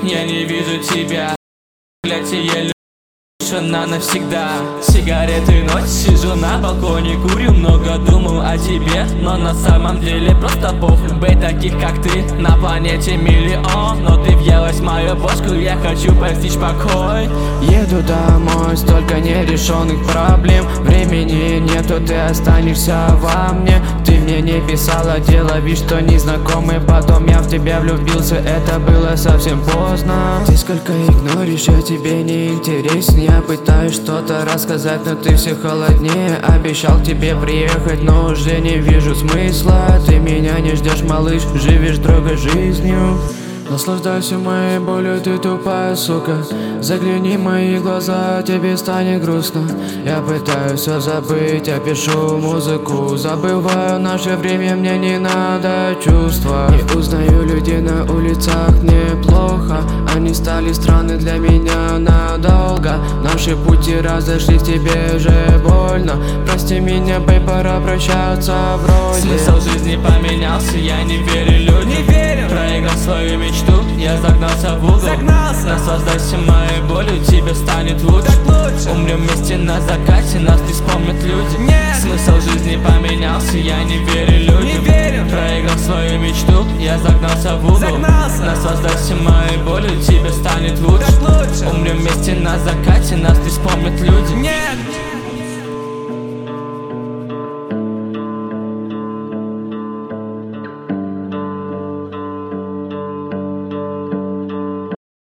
я не вижу тебя. Проклятие, я люблю навсегда. Сигареты ночь, сижу на балконе, курю, много думаю о тебе, но на самом деле просто похуй. Быть таких как ты на планете миллион, но ты въелась в мою бошку, я хочу постичь покой. Еду домой, столько нерешенных проблем. Времени нету, ты останешься во мне. Ты мне не писала, делала вид, что незнакомый. Потом я в тебя влюбился, это было совсем поздно. Ты сколько игноришь, я тебе не интересен. Я пытаюсь что-то рассказать, но ты все холоднее. Обещал тебе приехать, но уже не вижу смысла. Ты меня не ждешь, малыш, живешь другой жизнью. Наслаждайся моей болью, ты тупая сука. Загляни в мои глаза, тебе станет грустно. Я пытаюсь все забыть, я пишу музыку. Забываю наше время, мне не надо чувства. Не узнаю людей на улицах, мне плохо. Они стали странны для меня надолго. Наши пути разошлись, тебе же больно. Прости меня, бэй, пора прощаться вроде. Смысл жизни поменялся, я не верю людям. Проиграл свою мечту, я загнался в угол. Наслаждайся моей болью, тебе станет лучше. Умрем вместе на закате, нас не вспомнят люди. Смысл жизни поменялся, я не верю людям. Проиграл свою мечту, я загнался в угол. Наслаждайся моей болью, тебе станет лучше. Умрем вместе на закате, нас не вспомнят люди.